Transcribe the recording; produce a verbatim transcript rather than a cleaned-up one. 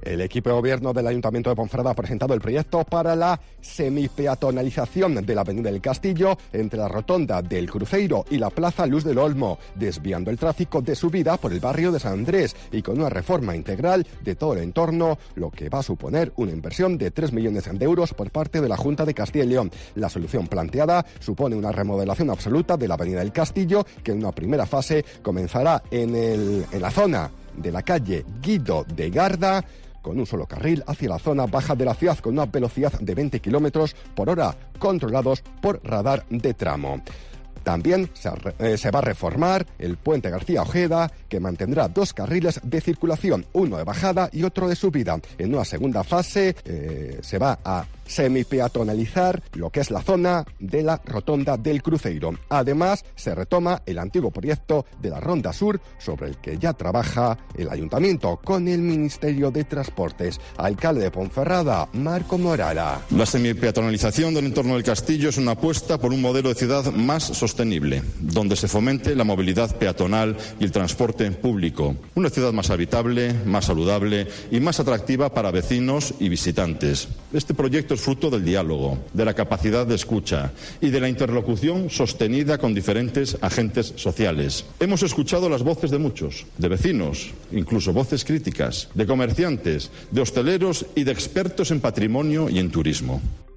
El equipo de gobierno del Ayuntamiento de Ponferrada ha presentado el proyecto para la semipeatonalización de la Avenida del Castillo entre la rotonda del Cruceiro y la Plaza Luz del Olmo, desviando el tráfico de subida por el barrio de San Andrés y con una reforma integral de todo el entorno, lo que va a suponer una inversión de tres millones de euros por parte de la Junta de Castilla y León. La solución planteada supone una remodelación absoluta de la Avenida del Castillo, que en una primera fase comenzará en, el, en la zona de la calle Guido de Garda, con un solo carril hacia la zona baja de la ciudad con una velocidad de veinte kilómetros por hora, controlados por radar de tramo. También se, eh, se va a reformar el puente García Ojeda, que mantendrá dos carriles de circulación, uno de bajada y otro de subida. En una segunda fase eh, se va a semipeatonalizar lo que es la zona de la rotonda del Cruceiro. Además, se retoma el antiguo proyecto de la Ronda Sur, sobre el que ya trabaja el Ayuntamiento con el Ministerio de Transportes. Alcalde de Ponferrada, Marco Morala. La semipeatonalización del entorno del castillo es una apuesta por un modelo de ciudad más sostenible, donde se fomente la movilidad peatonal y el transporte público. Una ciudad más habitable, más saludable y más atractiva para vecinos y visitantes. Este proyecto es fruto del diálogo, de la capacidad de escucha y de la interlocución sostenida con diferentes agentes sociales. Hemos escuchado las voces de muchos, de vecinos, incluso voces críticas, de comerciantes, de hosteleros y de expertos en patrimonio y en turismo.